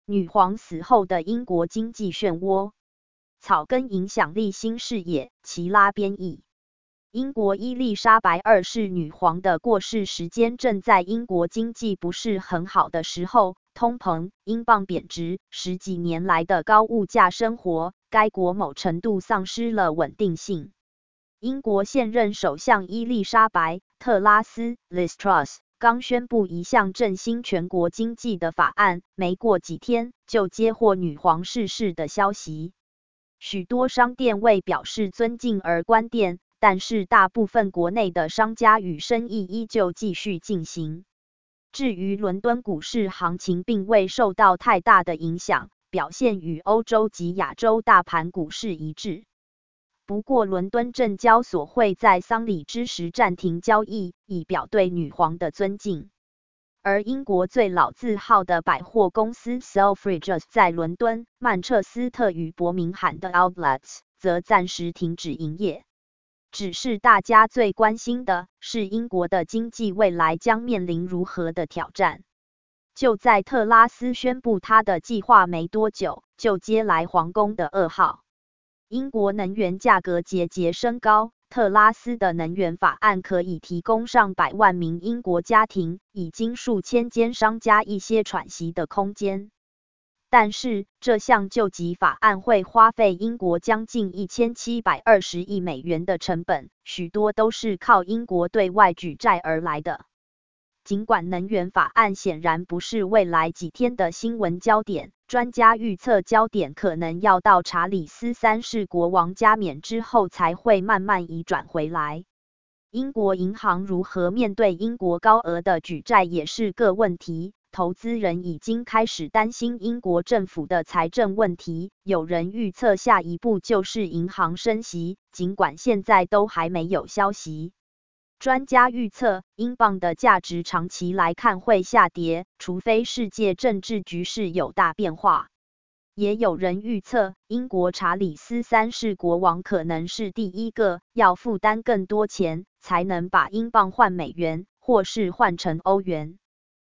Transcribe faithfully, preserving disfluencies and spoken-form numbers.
女皇死后的英国经济漩涡。草根影响力新视野，齐拉编译。英国伊丽莎白二世女皇的过世时间正在英国经济不是很好的时候，通膨、英镑贬值，十几年来的高物价生活，该国某程度丧失了稳定性。英国现任首相伊丽莎白·特拉斯 Liz Truss 刚宣布一项振兴全国经济的法案，没过几天就接获女皇逝世的消息。许多商店为表示尊敬而关店，但是大部分国内的商家与生意依旧继续进行。至于伦敦股市行情并未受到太大的影响，表现与欧洲及亚洲大盘股市一致。不过伦敦证交所会在丧礼之时暂停交易，以表对女皇的尊敬。而英国最老字号的百货公司 Selfridges 在伦敦、曼彻斯特与伯明翰的 outlets 则暂时停止营业。只是大家最关心的是英国的经济未来将面临如何的挑战。就在特拉斯宣布他的计划没多久，就接来皇宫的噩耗。英国能源价格节节升高，特拉斯的能源法案可以提供上百万名英国家庭，已经数千间商家一些喘息的空间。但是，这项救济法案会花费英国将近一千七百二十亿美元的成本，许多都是靠英国对外举债而来的。尽管能源法案显然不是未来几天的新闻焦点，专家预测焦点可能要到查理斯三世国王加冕之后才会慢慢移转回来。英国银行如何面对英国高额的举债也是个问题，投资人已经开始担心英国政府的财政问题，有人预测下一步就是银行升息，尽管现在都还没有消息。专家预测，英镑的价值长期来看会下跌，除非世界政治局势有大变化。也有人预测，英国查理斯三世国王可能是第一个要负担更多钱，才能把英镑换美元，或是换成欧元。